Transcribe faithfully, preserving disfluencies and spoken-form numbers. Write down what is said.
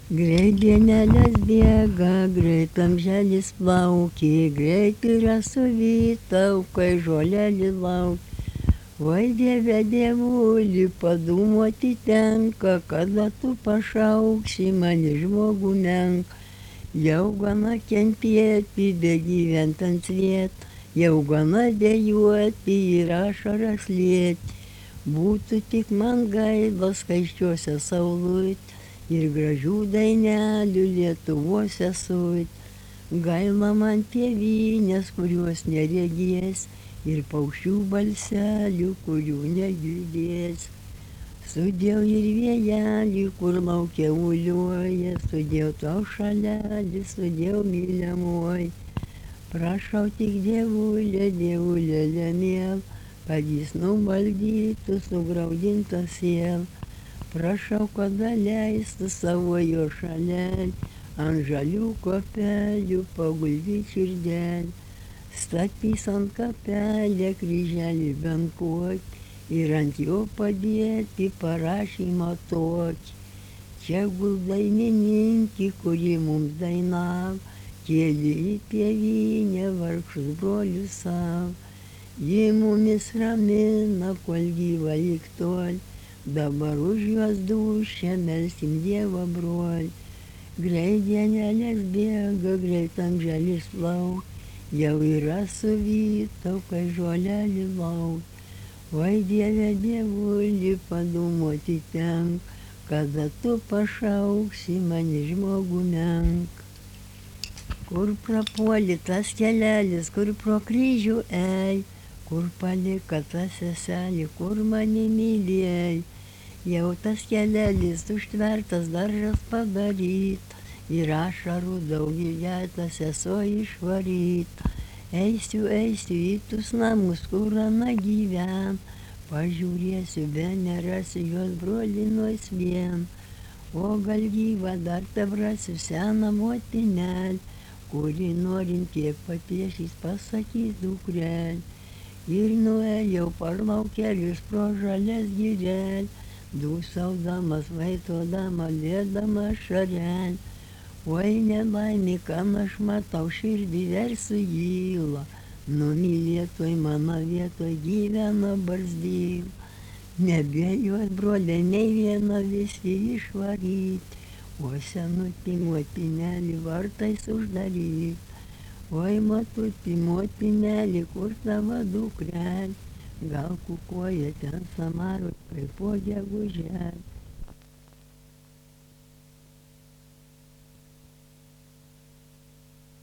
Greit dienelės bėga, greit amželis plaukia, greit yra suvytau, kai žolelį lauk. Vai Dieve dievuli, padūmoti tenka, kada tu pašauksi mane žmogų menką. Jau gana kentėti, begyvent ant sviet, jau gana dejuoti ir ašaras lieti. Būtų tik man gaila skaisčiuose saulutė ir gražių dainelių Lietuvos sesut. Gaila man tėvynės, kuriuos neregės, ir paukščių balselių, kurių negirdės. Sudėjau ir vėjelį, kur laukia uliuoja, sudėjau tau šalelį, sudėjau myliamoji. Prašau tik dievulė, dievulė lemiel, kad jis nuvaldytų sugraudintą sielą. Prašau, kad leistų savo jo šalelį, ant žalių kopelių paguldyt širdelį. Statys ant kapelę kryželį bent kokį ir ant jo padėti parašymą tokį. Čia gul dainininkė, kuri mums dainavo, kėlė į tėvynę vargšus brolius savo. Ji mumis ramina, kol gyva lik tol, dabar už juos dūšią melsim Dievą brolį. Greit dienelės bėga, greit amželis plauk, jau yra suvytau, kai žolelį lauk. Vai Dieve dievuli, padūmoti tenka, kada tu pašauksi mane žmogų menką. Kur prapuoli tas kelelis, kur pro kryžių ej, kur palika ta seselė, kur mane mylėjai. Jau tas kelelis užtvertas, daržas padaryta, ir ašarų daug įdėta, sesuo išvaryta. Eisiu, eisiu į tus namus, kur ana gyven, pažiūrėsiu, be nerasiu jos brolį nuos vien. O gal gyva dar tevrasiu seną motinelį, kuri norint kiek papiešys pasakys dukrelį. Ir nuėjau per laukelius pro žalias girelį, dūsaudamas, vaitodama, liedama šarelį. Oi nelaimė, kam aš matau, širdį versiu gilą, numylėtoj mano vietoj gyvena barzdyla. Nebijot, broliai, nei vieno visi išvaryti, o senutį motinelį vartais uždaryti. Oi matutį motinelį, kur tavo dukrelį, gal kukuoja ten samarut, kaip po geguželį.